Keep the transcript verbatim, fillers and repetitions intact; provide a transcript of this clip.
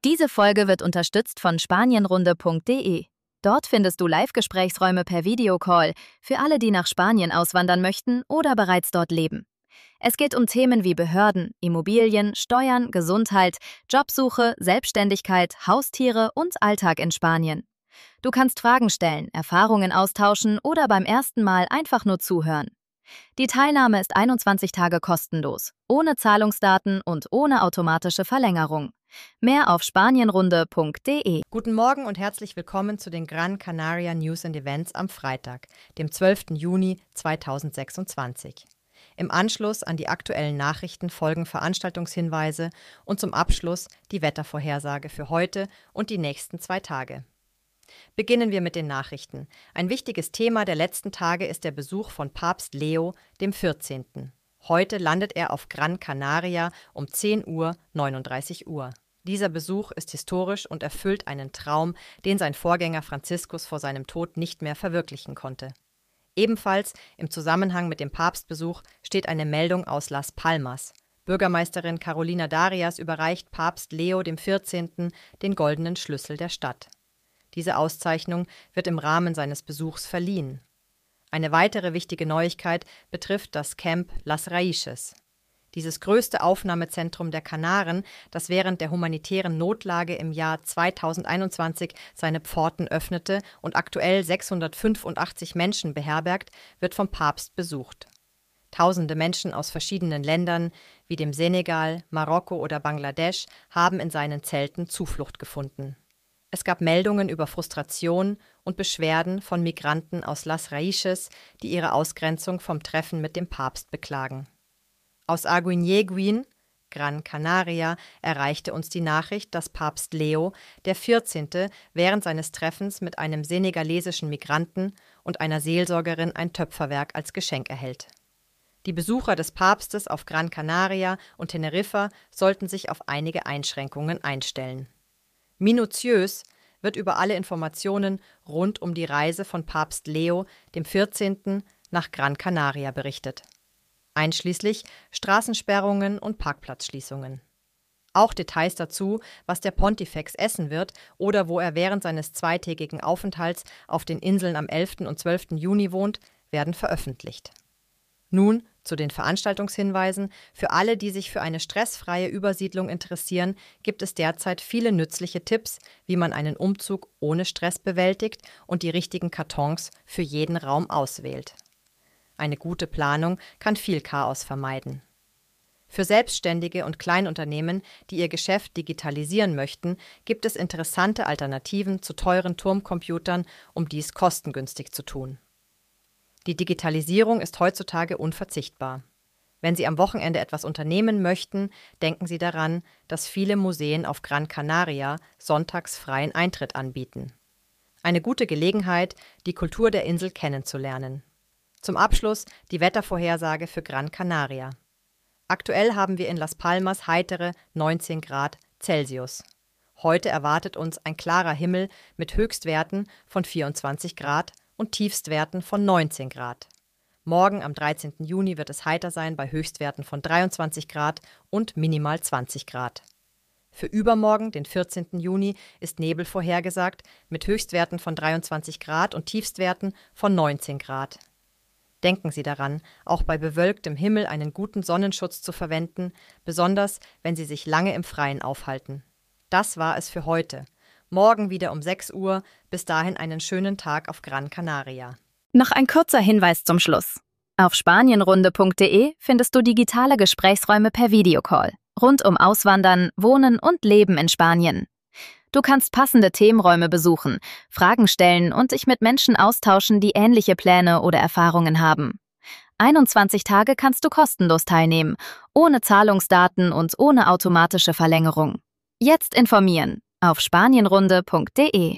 Diese Folge wird unterstützt von spanienrunde punkt de. Dort findest du Live-Gesprächsräume per Videocall für alle, die nach Spanien auswandern möchten oder bereits dort leben. Es geht um Themen wie Behörden, Immobilien, Steuern, Gesundheit, Jobsuche, Selbstständigkeit, Haustiere und Alltag in Spanien. Du kannst Fragen stellen, Erfahrungen austauschen oder beim ersten Mal einfach nur zuhören. Die Teilnahme ist einundzwanzig Tage kostenlos, ohne Zahlungsdaten und ohne automatische Verlängerung. Mehr auf spanienrunde punkt de. Guten Morgen und herzlich willkommen zu den Gran Canaria News and Events am Freitag, dem zwölften Juni zweitausendsechsundzwanzig. Im Anschluss an die aktuellen Nachrichten folgen Veranstaltungshinweise und zum Abschluss die Wettervorhersage für heute und die nächsten zwei Tage. Beginnen wir mit den Nachrichten. Ein wichtiges Thema der letzten Tage ist der Besuch von Papst Leo dem vierzehnten. Heute landet er auf Gran Canaria um zehn Uhr neununddreißig Uhr. Dieser Besuch ist historisch und erfüllt einen Traum, den sein Vorgänger Franziskus vor seinem Tod nicht mehr verwirklichen konnte. Ebenfalls im Zusammenhang mit dem Papstbesuch steht eine Meldung aus Las Palmas. Bürgermeisterin Carolina Darias überreicht Papst Leo dem vierzehnten den goldenen Schlüssel der Stadt. Diese Auszeichnung wird im Rahmen seines Besuchs verliehen. Eine weitere wichtige Neuigkeit betrifft das Camp Las Raíces. Dieses größte Aufnahmezentrum der Kanaren, das während der humanitären Notlage im Jahr zweitausendeinundzwanzig seine Pforten öffnete und aktuell sechshundertfünfundachtzig Menschen beherbergt, wird vom Papst besucht. Tausende Menschen aus verschiedenen Ländern wie dem Senegal, Marokko oder Bangladesch haben in seinen Zelten Zuflucht gefunden. Es gab Meldungen über Frustration und Beschwerden von Migranten aus Las Raíces, die ihre Ausgrenzung vom Treffen mit dem Papst beklagen. Aus Arguineguín, Gran Canaria, erreichte uns die Nachricht, dass Papst Leo der vierzehnte während seines Treffens mit einem senegalesischen Migranten und einer Seelsorgerin ein Töpferwerk als Geschenk erhält. Die Besucher des Papstes auf Gran Canaria und Teneriffa sollten sich auf einige Einschränkungen einstellen. Minutiös wird über alle Informationen rund um die Reise von Papst Leo dem vierzehnten nach Gran Canaria berichtet, einschließlich Straßensperrungen und Parkplatzschließungen. Auch Details dazu, was der Pontifex essen wird oder wo er während seines zweitägigen Aufenthalts auf den Inseln am elften und zwölften Juni wohnt, werden veröffentlicht. Nun zu den Veranstaltungshinweisen. Für alle, die sich für eine stressfreie Übersiedlung interessieren, gibt es derzeit viele nützliche Tipps, wie man einen Umzug ohne Stress bewältigt und die richtigen Kartons für jeden Raum auswählt. Eine gute Planung kann viel Chaos vermeiden. Für Selbstständige und Kleinunternehmen, die ihr Geschäft digitalisieren möchten, gibt es interessante Alternativen zu teuren Turmcomputern, um dies kostengünstig zu tun. Die Digitalisierung ist heutzutage unverzichtbar. Wenn Sie am Wochenende etwas unternehmen möchten, denken Sie daran, dass viele Museen auf Gran Canaria sonntags freien Eintritt anbieten. Eine gute Gelegenheit, die Kultur der Insel kennenzulernen. Zum Abschluss die Wettervorhersage für Gran Canaria. Aktuell haben wir in Las Palmas heitere neunzehn Grad Celsius. Heute erwartet uns ein klarer Himmel mit Höchstwerten von vierundzwanzig Grad und Tiefstwerten von neunzehn Grad. Morgen am dreizehnten Juni wird es heiter sein bei Höchstwerten von dreiundzwanzig Grad und minimal zwanzig Grad. Für übermorgen, den vierzehnten Juni, ist Nebel vorhergesagt mit Höchstwerten von dreiundzwanzig Grad und Tiefstwerten von neunzehn Grad. Denken Sie daran, auch bei bewölktem Himmel einen guten Sonnenschutz zu verwenden, besonders wenn Sie sich lange im Freien aufhalten. Das war es für heute. Morgen wieder um sechs Uhr. Bis dahin einen schönen Tag auf Gran Canaria. Noch ein kurzer Hinweis zum Schluss. Auf spanienrunde punkt de findest du digitale Gesprächsräume per Videocall rund um Auswandern, Wohnen und Leben in Spanien. Du kannst passende Themenräume besuchen, Fragen stellen und dich mit Menschen austauschen, die ähnliche Pläne oder Erfahrungen haben. einundzwanzig Tage kannst du kostenlos teilnehmen, ohne Zahlungsdaten und ohne automatische Verlängerung. Jetzt informieren auf spanienrunde punkt de.